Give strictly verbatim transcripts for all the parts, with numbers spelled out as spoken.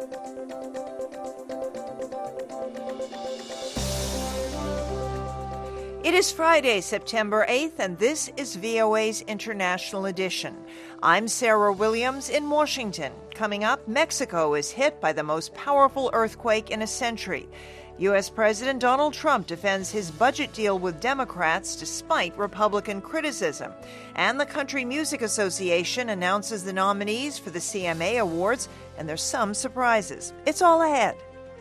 It is Friday, September eighth, and this is V O A's International Edition. I'm Sarah Williams in Washington. Coming up, Mexico is hit by the most powerful earthquake in a century. U S. President Donald Trump defends his budget deal with Democrats despite Republican criticism. And the Country Music Association announces the nominees for the C M A Awards, and there's some surprises. It's all ahead.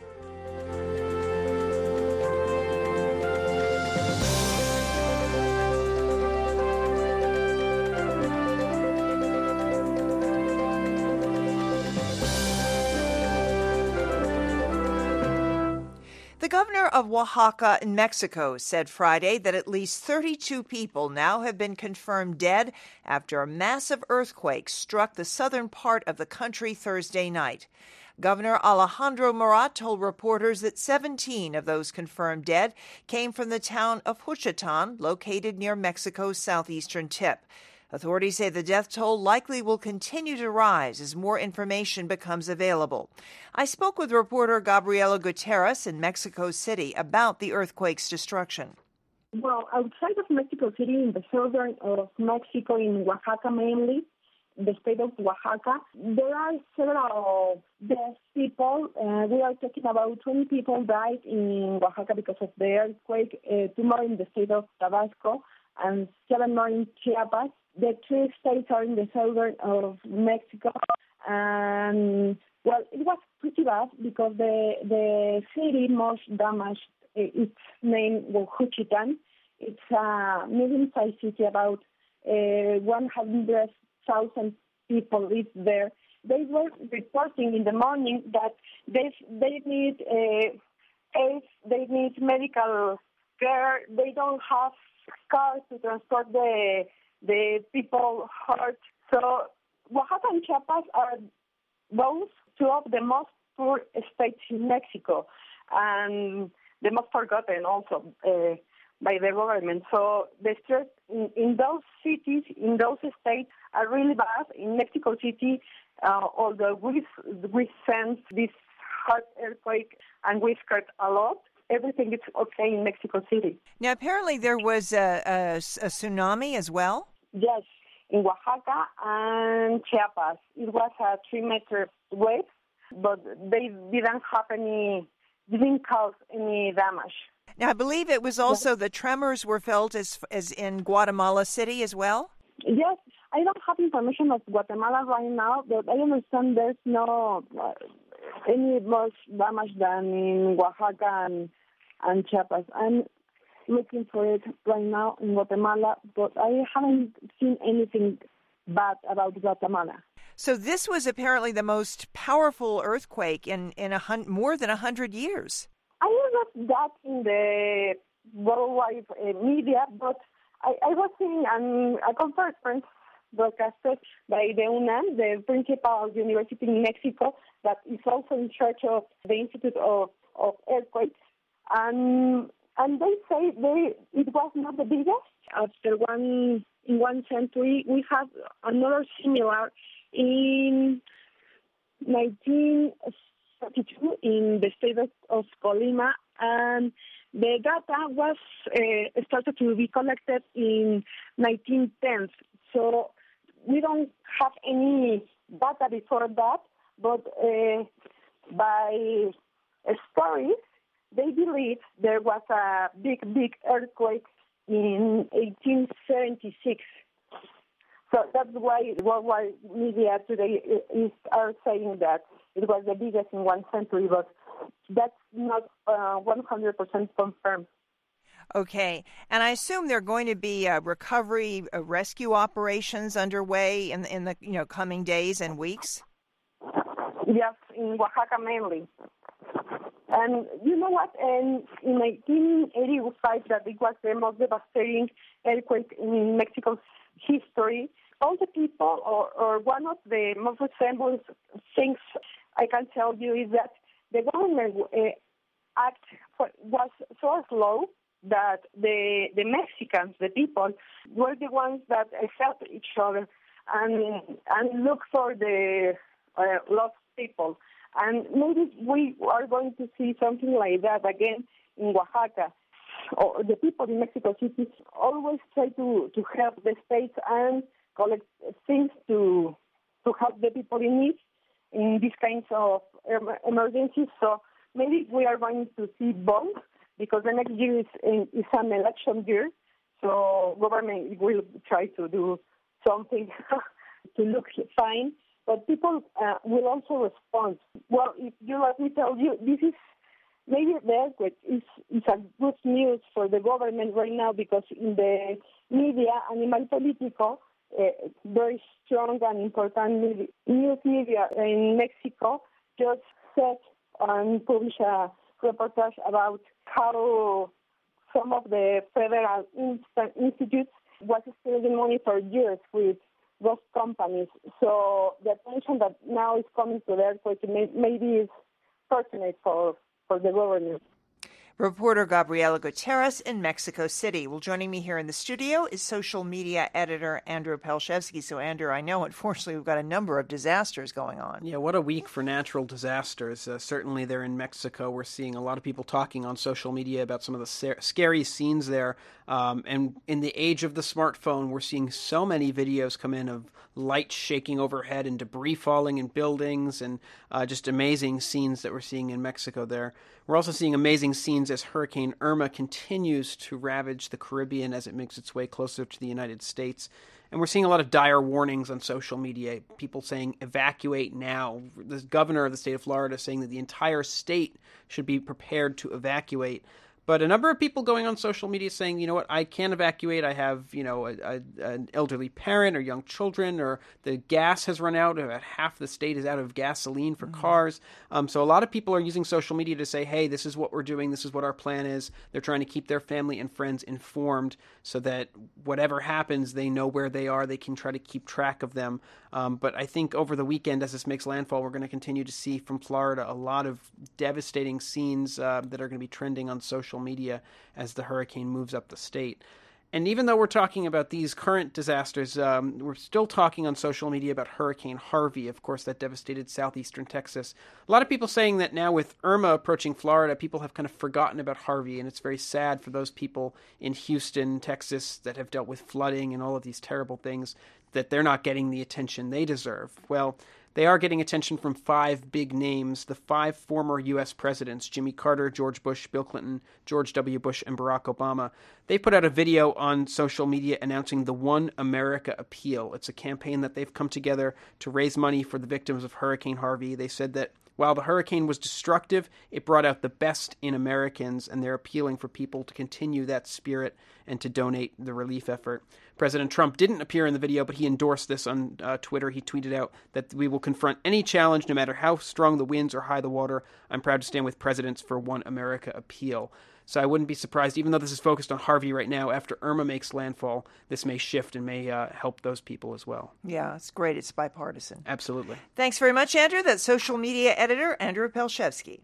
The governor of Oaxaca in Mexico said Friday that at least thirty-two people now have been confirmed dead after a massive earthquake struck the southern part of the country Thursday night. Governor Alejandro Murat told reporters that seventeen of those confirmed dead came from the town of Juchitán, located near Mexico's southeastern tip. Authorities say the death toll likely will continue to rise as more information becomes available. I spoke with reporter Gabriela Gutierrez in Mexico City about the earthquake's destruction. Well, outside of Mexico City, in the southern of Mexico, in Oaxaca mainly, the state of Oaxaca, there are several dead people. Uh, we are talking about twenty people died in Oaxaca because of the earthquake, uh, two more in the state of Tabasco, and seven more in Chiapas. The two states are in the southern of Mexico, and well, it was pretty bad because the the city most damaged, its name was Juchitán. It's a medium-sized city, about uh, one hundred thousand people live there. They were reporting in the morning that they they need uh, aid, they need medical care. They don't have cars to transport the the people hurt. So Oaxaca and Chiapas are both two of the most poor states in Mexico, and the most forgotten also uh, by the government. So the stress in, in those cities, in those states, are really bad. In Mexico City, uh, although we, we sense this hard earthquake and we scared a lot, everything is okay in Mexico City. Now, apparently there was a, a, a tsunami as well? Yes, in Oaxaca and Chiapas. It was a three-meter wave, but they didn't have any, didn't cause any damage. Now, I believe it was also yes. The tremors were felt as as in Guatemala City as well? Yes, I don't have information of Guatemala right now, but I understand there's no uh, any more damage than in Oaxaca and, and Chiapas. I'm looking for it right now in Guatemala, but I haven't seen anything bad about Guatemala. So this was apparently the most powerful earthquake in, in a hun- more than one hundred years. I read that in the worldwide uh, media, but I, I was seeing an, a conference broadcasted by the UNAM, the principal university in Mexico, that is also in charge of the Institute of, of Earthquakes. And and they say they it was not the biggest. After one in one century, we have another similar in nineteen thirty-two in the state of, of Colima, and the data was uh, started to be collected in nineteen ten. So we don't have any data before that, but uh, by uh, stories, they believe there was a big, big earthquake in eighteen seventy-six. So that's why worldwide media today is are saying that it was the biggest in one century, but that's not uh, one hundred percent confirmed. Okay, and I assume there are going to be uh, recovery, uh, rescue operations underway in in the you know coming days and weeks. Yes, in Oaxaca mainly. And you know what? In, in nineteen eighty-five, that it was the most devastating earthquake in Mexico's history. All the people, or, or one of the most resemblance things I can tell you is that the government uh, act was so slow that the the Mexicans, the people, were the ones that helped each other and and look for the uh, lost people. And maybe we are going to see something like that again in Oaxaca. Or the people in Mexico City always try to, to help the states and collect things to to help the people in need in these kinds of emergencies. So maybe we are going to see both, because the next year is, is an election year. So government will try to do something to look fine, but people uh, will also respond. Well, if you let me tell you, this is maybe the earthquake is, is a good news for the government right now, because in the media, Animal Político, uh, very strong and important media, news media in Mexico, just said and published a reportage about how some of the federal institutes was spending money for years with those companies. So the attention that now is coming to the earthquake maybe is pertinent for, for the government. Reporter Gabriela Gutierrez in Mexico City. Well, joining me here in the studio is social media editor Andrew Pelshevsky. So, Andrew, I know, unfortunately, we've got a number of disasters going on. Yeah, what a week for natural disasters. Uh, certainly there in Mexico, we're seeing a lot of people talking on social media about some of the ser- scary scenes there. Um, and in the age of the smartphone, we're seeing so many videos come in of lights shaking overhead and debris falling in buildings, and uh, just amazing scenes that we're seeing in Mexico there. We're also seeing amazing scenes as Hurricane Irma continues to ravage the Caribbean as it makes its way closer to the United States. And we're seeing a lot of dire warnings on social media, people saying evacuate now. The governor of the state of Florida saying that the entire state should be prepared to evacuate. But a number of people going on social media saying, you know what, I can't evacuate. I have, you know, a, a, an elderly parent or young children, or the gas has run out. About half the state is out of gasoline for mm-hmm. cars. Um, so a lot of people are using social media to say, hey, this is what we're doing. This is what our plan is. They're trying to keep their family and friends informed so that whatever happens, they know where they are. They can try to keep track of them. Um, but I think over the weekend, as this makes landfall, we're going to continue to see from Florida a lot of devastating scenes uh, that are going to be trending on social media as the hurricane moves up the state. And even though we're talking about these current disasters, um, we're still talking on social media about Hurricane Harvey, of course, that devastated southeastern Texas. A lot of people saying that now with Irma approaching Florida, people have kind of forgotten about Harvey, and it's very sad for those people in Houston, Texas, that have dealt with flooding and all of these terrible things, that they're not getting the attention they deserve. Well, they are getting attention from five big names, the five former U S presidents, Jimmy Carter, George Bush, Bill Clinton, George W. Bush, and Barack Obama. They put out a video on social media announcing the One America Appeal. It's a campaign that they've come together to raise money for the victims of Hurricane Harvey. They said that while the hurricane was destructive, it brought out the best in Americans, and they're appealing for people to continue that spirit and to donate the relief effort. President Trump didn't appear in the video, but he endorsed this on uh, Twitter. He tweeted out that we will confront any challenge, no matter how strong the winds or high the water. I'm proud to stand with presidents for One America Appeal. So I wouldn't be surprised, even though this is focused on Harvey right now, after Irma makes landfall, this may shift and may uh, help those people as well. Yeah, it's great. It's bipartisan. Absolutely. Thanks very much, Andrew. That's social media editor Andrew Pelshevsky.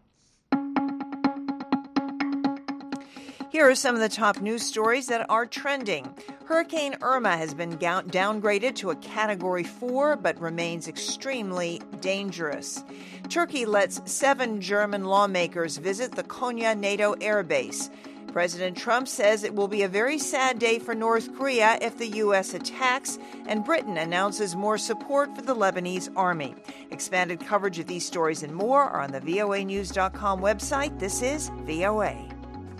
Here are some of the top news stories that are trending. Hurricane Irma has been ga- downgraded to a Category four, but remains extremely dangerous. Turkey lets seven German lawmakers visit the Konya NATO air base. President Trump says it will be a very sad day for North Korea if the U S attacks, and Britain announces more support for the Lebanese army. Expanded coverage of these stories and more are on the V O A news dot com website. This is V O A.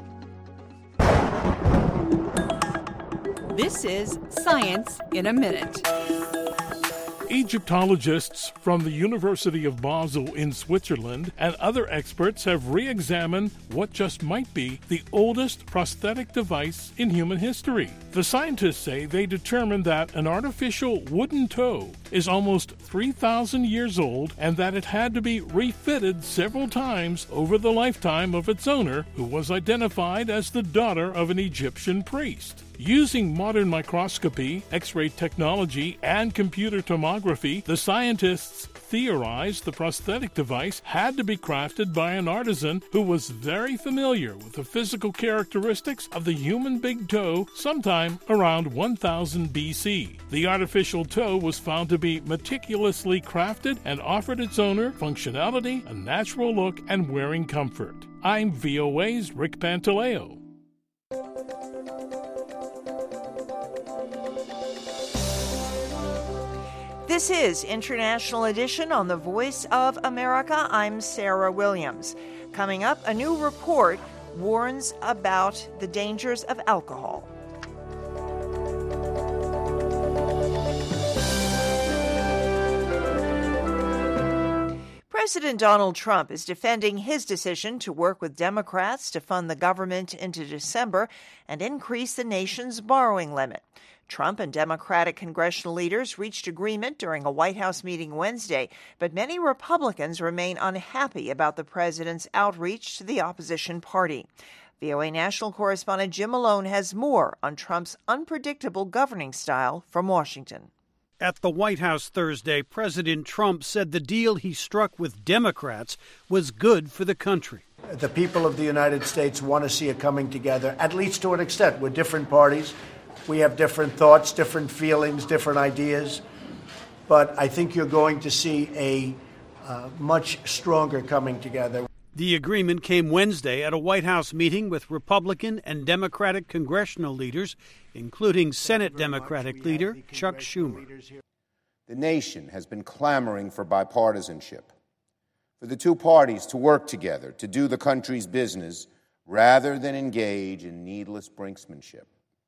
This is Science in a Minute. Egyptologists from the University of Basel in Switzerland and other experts have re-examined what just might be the oldest prosthetic device in human history. The scientists say they determined that an artificial wooden toe is almost three thousand years old and that it had to be refitted several times over the lifetime of its owner, who was identified as the daughter of an Egyptian priest. Using modern microscopy, X-ray technology, and computer tomography, the scientists theorized the prosthetic device had to be crafted by an artisan who was very familiar with the physical characteristics of the human big toe sometime around one thousand B C. The artificial toe was found to be meticulously crafted and offered its owner functionality, a natural look, and wearing comfort. I'm V O A's Rick Pantaleo. This is International Edition on the Voice of America. I'm Sarah Williams. Coming up, a new report warns about the dangers of alcohol. President Donald Trump is defending his decision to work with Democrats to fund the government into December and increase the nation's borrowing limit. Trump and Democratic congressional leaders reached agreement during a White House meeting Wednesday, but many Republicans remain unhappy about the president's outreach to the opposition party. V O A national correspondent Jim Malone has more on Trump's unpredictable governing style from Washington. At the White House Thursday, President Trump said the deal he struck with Democrats was good for the country. The people of the United States want to see it coming together, at least to an extent. We're different parties. We have different thoughts, different feelings, different ideas. But I think you're going to see a uh, much stronger coming together. The agreement came Wednesday at a White House meeting with Republican and Democratic congressional leaders, including Senate Democratic leader Chuck Schumer. The nation has been clamoring for bipartisanship, for the two parties to work together to do the country's business rather than engage in needless brinksmanship.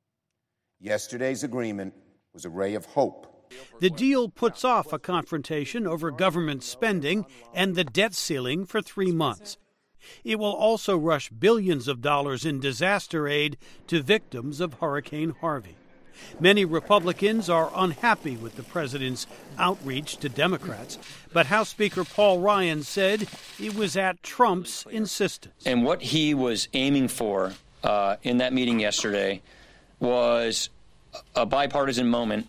Yesterday's agreement was a ray of hope. The deal puts off a confrontation over government spending and the debt ceiling for three months. It will also rush billions of dollars in disaster aid to victims of Hurricane Harvey. Many Republicans are unhappy with the president's outreach to Democrats, but House Speaker Paul Ryan said it was at Trump's insistence. And what he was aiming for uh, in that meeting yesterday was a bipartisan moment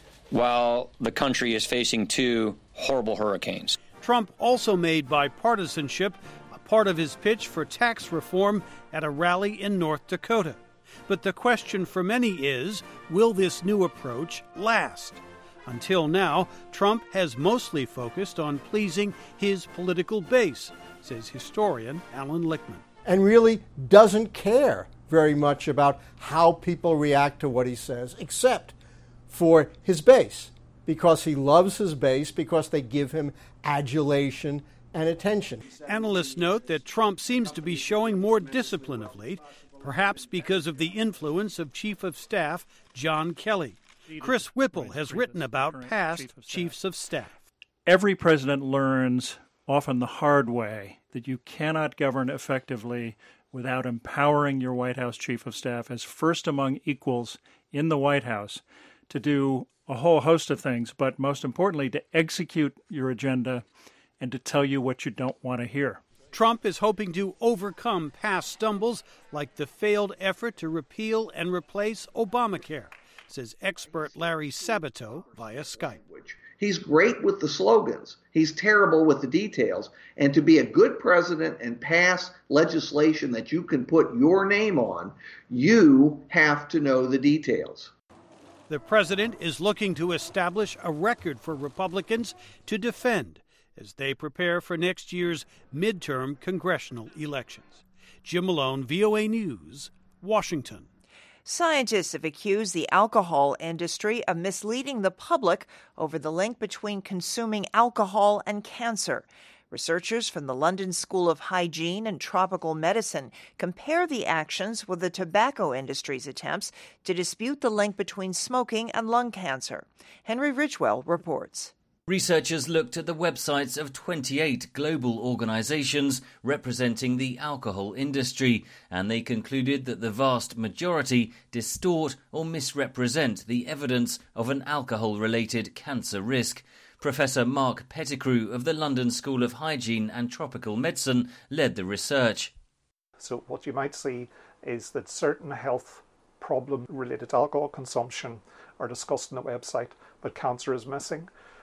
while the country is facing two horrible hurricanes. Trump also made bipartisanship a part of his pitch for tax reform at a rally in North Dakota. But the question for many is, will this new approach last? Until now, Trump has mostly focused on pleasing his political base, says historian Alan Lichtman. And really doesn't care very much about how people react to what he says, except for his base, because he loves his base, because they give him adulation and attention. Analysts note that Trump seems to be showing more discipline of late, perhaps because of the influence of Chief of Staff John Kelly. Chris Whipple has written about past chiefs of staff. Every president learns, often the hard way, that you cannot govern effectively without empowering your White House Chief of Staff as first among equals in the White House to do a whole host of things, but most importantly, to execute your agenda and to tell you what you don't want to hear. Trump is hoping to overcome past stumbles like the failed effort to repeal and replace Obamacare, says expert Larry Sabato via Skype. He's great with the slogans. He's terrible with the details. And to be a good president and pass legislation that you can put your name on, you have to know the details. The president is looking to establish a record for Republicans to defend as they prepare for next year's midterm congressional elections. Jim Malone, V O A News, Washington. Scientists have accused the alcohol industry of misleading the public over the link between consuming alcohol and cancer. Researchers from the London School of Hygiene and Tropical Medicine compare the actions with the tobacco industry's attempts to dispute the link between smoking and lung cancer. Henry Ridgewell reports. Researchers looked at the websites of twenty-eight global organisations representing the alcohol industry, and they concluded that the vast majority distort or misrepresent the evidence of an alcohol-related cancer risk. Professor Mark Pettigrew of the London School of Hygiene and Tropical Medicine led the research. So what you might see is that certain health problems related to alcohol consumption are discussed on the website, but cancer is missing.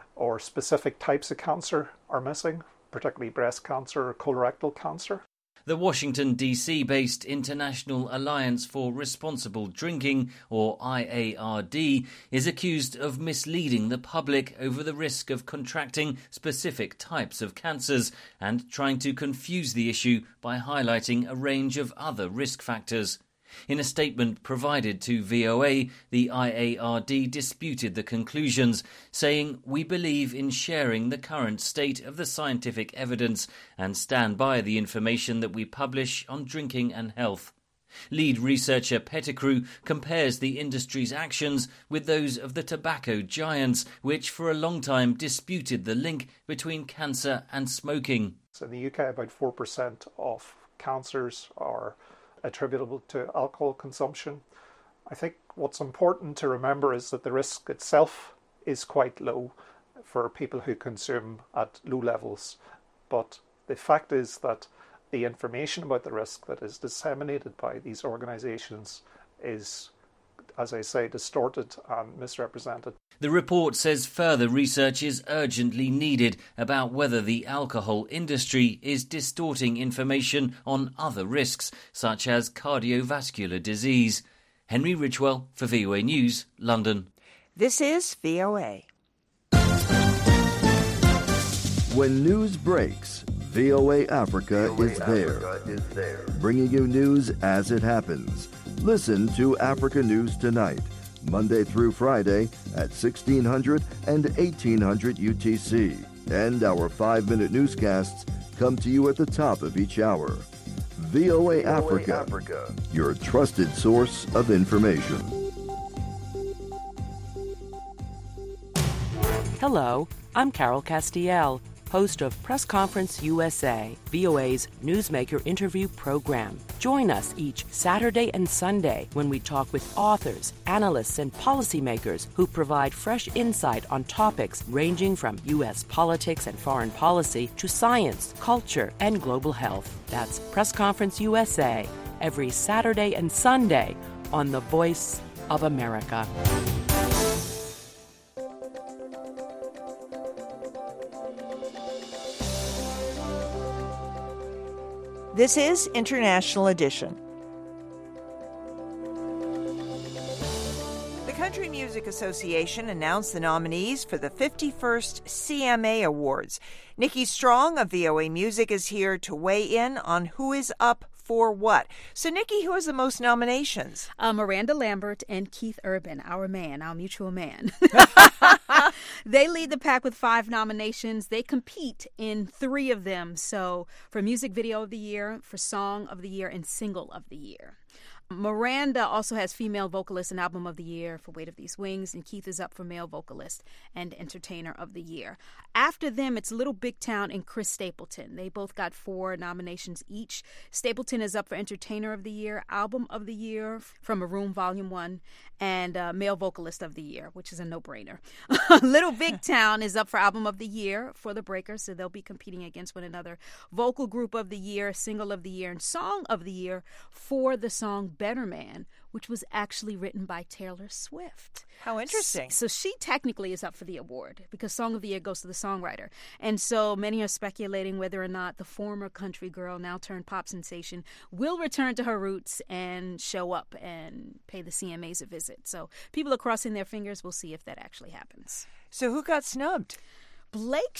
or specific types of cancer are missing, particularly breast cancer or colorectal cancer. The Washington, D C-based International Alliance for Responsible Drinking, or I A R D, is accused of misleading the public over the risk of contracting specific types of cancers and trying to confuse the issue by highlighting a range of other risk factors. In a statement provided to V O A, the I A R D disputed the conclusions, saying, "We believe in sharing the current state of the scientific evidence and stand by the information that we publish on drinking and health." Lead researcher Pettigrew compares the industry's actions with those of the tobacco giants, which for a long time disputed the link between cancer and smoking. So in the U K, about four percent of cancers are attributable to alcohol consumption. I think what's important to remember is that the risk itself is quite low for people who consume at low levels. But the fact is that the information about the risk that is disseminated by these organizations is, as I say, distorted and misrepresented. The report says further research is urgently needed about whether the alcohol industry is distorting information on other risks, such as cardiovascular disease. Henry Ridgwell for V O A News, London. This is V O A. When news breaks, V O A Africa, V O A is, there, Africa is there, bringing you news as it happens. Listen to Africa News Tonight, Monday through Friday at sixteen hundred and eighteen hundred U T C. And our five-minute newscasts come to you at the top of each hour. V O A Africa, Africa, your trusted source of information. Hello, I'm Carol Castiel, host of Press Conference U S A, V O A's newsmaker interview program. Join us each Saturday and Sunday when we talk with authors, analysts, and policymakers who provide fresh insight on topics ranging from U S politics and foreign policy to science, culture, and global health. That's Press Conference U S A, every Saturday and Sunday on The Voice of America. This is International Edition. The Country Music Association announced the nominees for the fifty-first C M A Awards. Nikki Strong of V O A Music is here to weigh in on who is up for what. So, Nikki, who has the most nominations? Uh, Miranda Lambert and Keith Urban, our man, our mutual man. They lead the pack with five nominations. They compete in three of them. So, for Music Video of the Year, for Song of the Year, and Single of the Year. Miranda also has Female Vocalist and Album of the Year for Weight of These Wings, and Keith is up for Male Vocalist and Entertainer of the Year. After them, it's Little Big Town and Chris Stapleton. They both got four nominations each. Stapleton is up for Entertainer of the Year, Album of the Year from Maroon Volume one, and uh, Male Vocalist of the Year, which is a no-brainer. Little Big Town is up for Album of the Year for The Breakers, so they'll be competing against one another. Vocal Group of the Year, Single of the Year, and Song of the Year for the song Better Man, which was actually written by Taylor Swift. How interesting. So she technically is up for the award because Song of the Year goes to the songwriter. And so many are speculating whether or not the former country girl, now turned pop sensation, will return to her roots and show up and pay the C M As a visit. So people are crossing their fingers. We'll see if that actually happens. So who got snubbed? Blake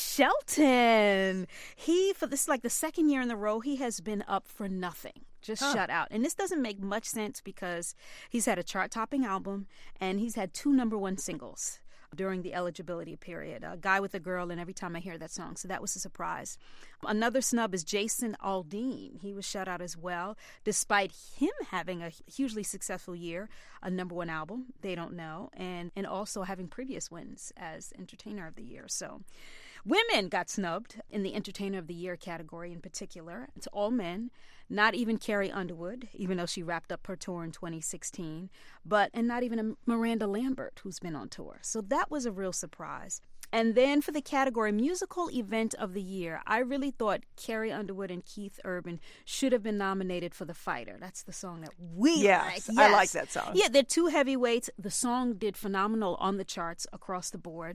Shelton. He, for this, like the second year in a row, he has been up for nothing. Just huh. shut out. And this doesn't make much sense because he's had a chart-topping album and he's had two number one singles during the eligibility period, A Guy with a Girl and Every Time I Hear That Song. So that was a surprise. Another snub is Jason Aldean. He was shut out as well, despite him having a hugely successful year, a number one album, They Don't Know, and, and also having previous wins as Entertainer of the Year. So women got snubbed in the Entertainer of the Year category in particular. It's all men. Not even Carrie Underwood, even though she wrapped up her tour in twenty sixteen, but and not even a Miranda Lambert, who's been on tour. So that was a real surprise. And then for the category Musical Event of the Year, I really thought Carrie Underwood and Keith Urban should have been nominated for The Fighter. That's the song that we yes, like. Yes, I like that song. Yeah, they're two heavyweights. The song did phenomenal on the charts across the board.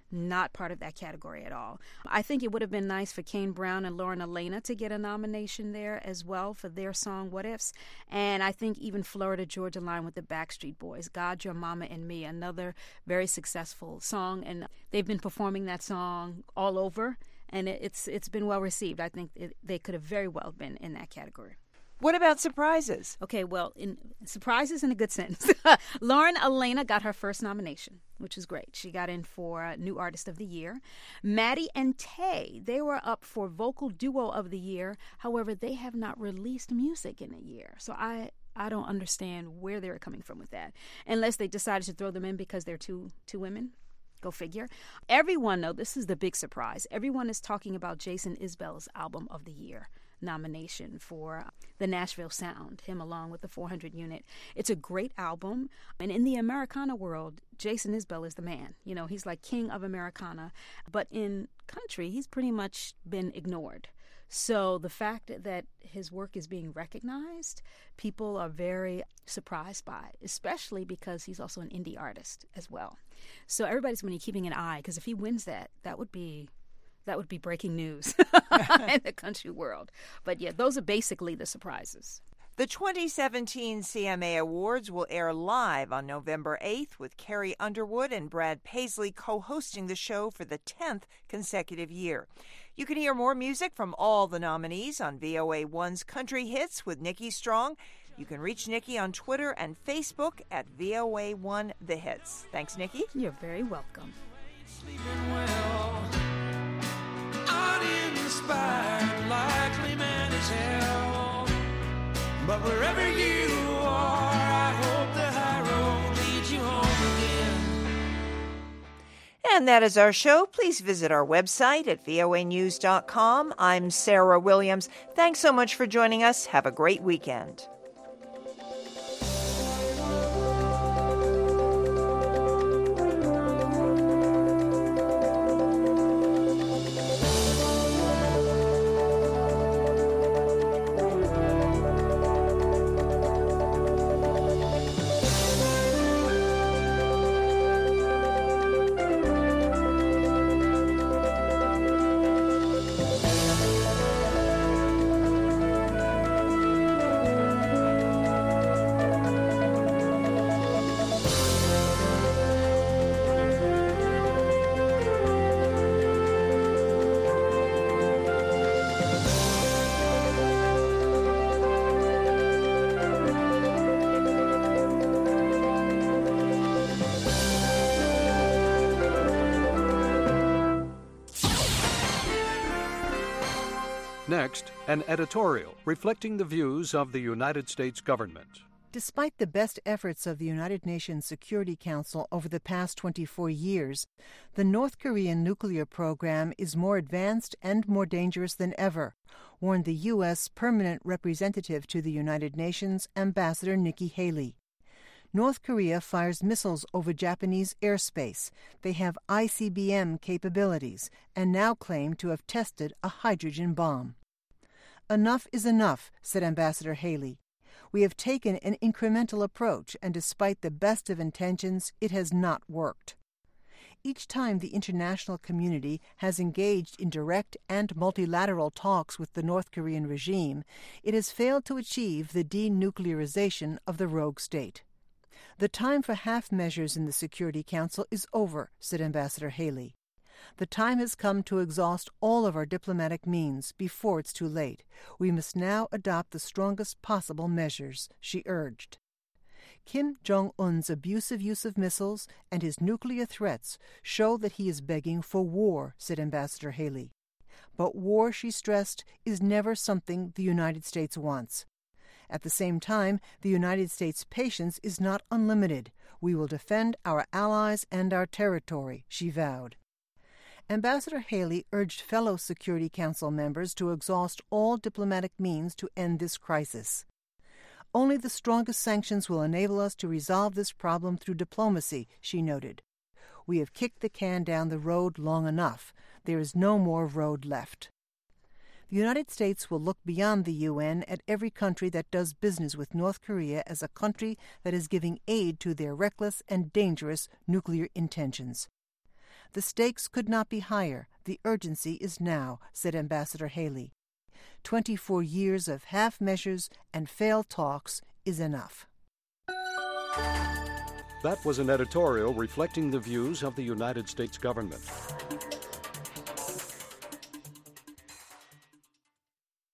not part of that category at all. I think it would have been nice for Kane Brown and Lauren Elena to get a nomination there as well for their song What Ifs. And I think even Florida Georgia Line with the Backstreet Boys, God, Your Mama and Me, another very successful song. And they've been performing that song all over, and it's it's been well received. I think it, they could have very well been in that category. What about surprises? Okay, well, in surprises in a good sense. Lauren Elena got her first nomination, which is great. She got in for uh, New Artist of the Year. Maddie and Tay, they were up for Vocal Duo of the Year. However, they have not released music in a year. So I, I don't understand where they're coming from with that, unless they decided to throw them in because they're two two women. Go figure. Everyone, though, this is the big surprise. Everyone is talking about Jason Isbell's Album of the Year nomination for the Nashville Sound, him along with the four hundred unit. It's a great album, and in the Americana world, Jason Isbell is the man. You know, he's like king of Americana, but in country, he's pretty much been ignored. So the fact that his work is being recognized, people are very surprised by, especially because he's also an indie artist as well. So everybody's going to be keeping an eye, because if he wins that, that would be That would be breaking news in the country world. But yeah, those are basically the surprises. The twenty seventeen C M A Awards will air live on November eighth, with Carrie Underwood and Brad Paisley co-hosting the show for the tenth consecutive year. You can hear more music from all the nominees on V O A one's Country Hits with Nikki Strong. You can reach Nikki on Twitter and Facebook at V O A one The Hits. Thanks, Nikki. You're very welcome. Uninspired, likely man as hell. But wherever you are, I hope the high road leads you home again. And that is our show. Please visit our website at V O A news dot com. I'm Sarah Williams. Thanks so much for joining us. Have a great weekend. Next, an editorial reflecting the views of the United States government. Despite the best efforts of the United Nations Security Council over the past twenty-four years, the North Korean nuclear program is more advanced and more dangerous than ever, warned the U S Permanent Representative to the United Nations, Ambassador Nikki Haley. North Korea fires missiles over Japanese airspace. They have I C B M capabilities and now claim to have tested a hydrogen bomb. Enough is enough, said Ambassador Haley. We have taken an incremental approach, and despite the best of intentions, it has not worked. Each time the international community has engaged in direct and multilateral talks with the North Korean regime, it has failed to achieve the denuclearization of the rogue state. The time for half measures in the Security Council is over, said Ambassador Haley. The time has come to exhaust all of our diplomatic means before it's too late. We must now adopt the strongest possible measures, she urged. Kim Jong-un's abusive use of missiles and his nuclear threats show that he is begging for war, said Ambassador Haley. But war, she stressed, is never something the United States wants. At the same time, the United States' patience is not unlimited. We will defend our allies and our territory, she vowed. Ambassador Haley urged fellow Security Council members to exhaust all diplomatic means to end this crisis. Only the strongest sanctions will enable us to resolve this problem through diplomacy, she noted. We have kicked the can down the road long enough. There is no more road left. The United States will look beyond the U N at every country that does business with North Korea as a country that is giving aid to their reckless and dangerous nuclear intentions. The stakes could not be higher. The urgency is now, said Ambassador Haley. Twenty-four years of half measures and failed talks is enough. That was an editorial reflecting the views of the United States government.